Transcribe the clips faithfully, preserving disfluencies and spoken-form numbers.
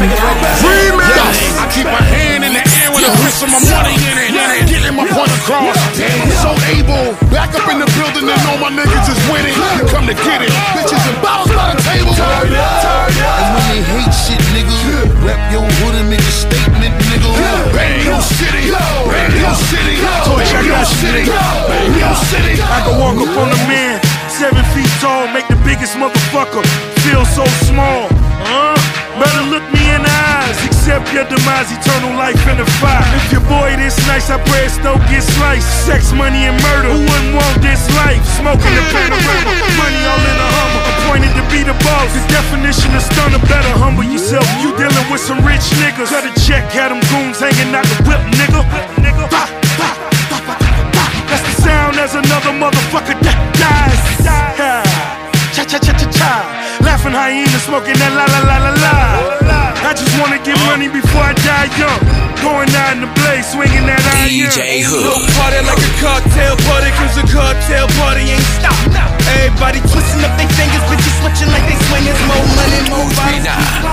Remix. I keep my hand in the air with a fist of my money in it. Getting my point across. I'm so able. Back up in the building and all my niggas is winning. You come to get it. Bitches and bottles by the table. And when they hate shit, nigga, rap your hood and make a statement, nigga. Bang your city. Bang your city. Bang your city. Bang your city. I can walk up on a man, seven feet tall, make the biggest motherfucker feel so small. Huh? Better look me in the eyes, accept your demise, eternal life in the fire. If your boy this nice, I pray it don't get sliced. Sex, money, and murder, who wouldn't want this life? Smoking the panorama, money all in a Hummer, appointed to be the boss. The definition of stunner, better humble yourself. You dealing with some rich niggas. Cut a check, had them goons hanging out the whip, nigga. nigga. Bah, bah, bah, bah, bah. That's the sound as another motherfucker that dies. Cha cha cha cha cha. Laughing hyena, smoking that la la la la la. I just wanna get money before I die young. Going out in the blaze, swinging that iron. D J Hood. No party like a cartel party, cause a cartel party ain't stop. Everybody twisting up their fingers, bitches switching like they swingers. More money, more bodies.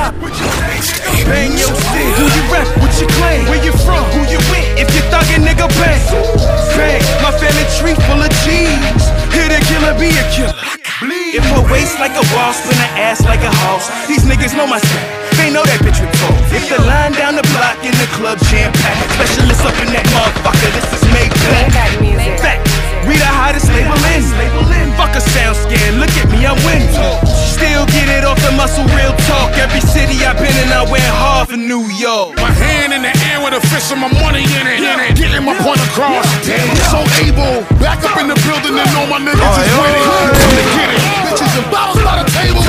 Bang your city. Who you rep? What you claim? Where you from? Who you with? If you thuggin', nigga, bang. Bang. My family tree full of G's. Hit a killer, be a killer. If her waist like a wall, spin her ass like a house. These niggas know my style. They know that bitch with talk. If the line down the block in the club jam-packed, specialists up in that motherfucker, this is made back. Fact, we the hottest label in. Fuck a sound scan, look at me, I'm winning. Still get it off the muscle, real talk. Every city I've been in, I went hard for New York. My hand in the air with a fist of my money in it. Getting my point across. I'm so able. Back up in the building and all my niggas is winning. You come to get it. Bitches and bottles by the table.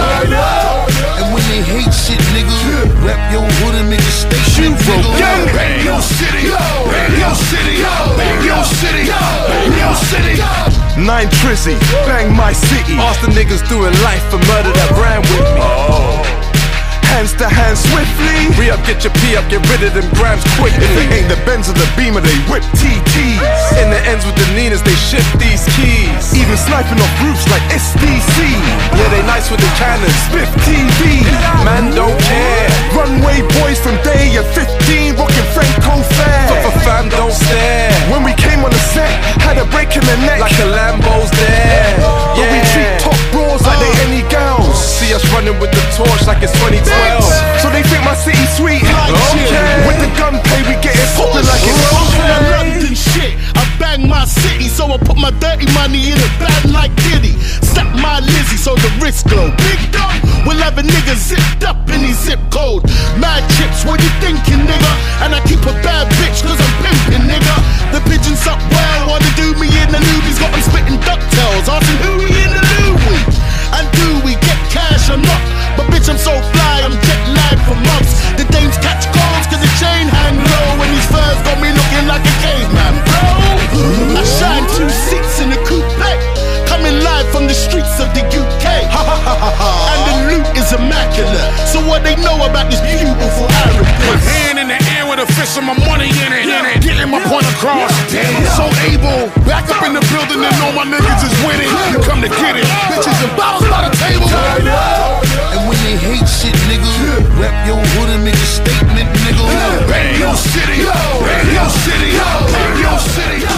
And when they hate shit, nigga, rap your hood and make a statement, nigga. Bang your city. Bang your city. Bang your city. Bang your city. Nine Trizzy, bang my city. Ask the niggas doing life for murder that ran with me. Oh. Hands to hands swiftly. Re up, get your P up, get rid of them grams quickly. If it ain't the Benz or the Beamer, they whip T Ts. In the ends with the Ninas, they shift these keys. Even sniping off roofs like S D C. Yeah, they nice with the cannons, Spiff T V. Man don't care. Runway boys from day of fifteen, rocking Franco Fair. For fam don't stare. When we came on the set, had a break in the neck like a Lambo's there. Yeah. But we treat top bros like they any gals. See us running with the torch like it's twenty twelve. So they think my city sweet. Okay. With the gunplay, we get it poppin' like it's okay. London shit. I bang my city, so I put my dirty money in a bag like Diddy. Slap my Lizzie, so the wrist glow. Big dog, we'll have a nigga zipped up in his zip code. Mad chips, what you thinking, nigga? And I keep a bad bitch, cause I'm pimping, nigga. The pigeons up well, wanna do me in the Louis. Got them spitting ducktails, asking who we in the Louis. And do we get cash or not? But bitch, I'm so fly, I'm jet lagged for months. The dames catch colds cause the chain hang low. And these furs got me looking like a caveman, bro. I shine two seats in a coupe, coming live from the streets of the U K. And the loot is immaculate. So what they know about this beautiful Arab place? My hand in the air with a fist of my money in it. Getting my point across. I'm so able. Back up in the building and all my niggas is winning. You come to get it. Bitches and bottles by the table. And when they hate shit, nigga, rap your hood and make a statement, nigga. Bang your city. Bang your city. Bang your city.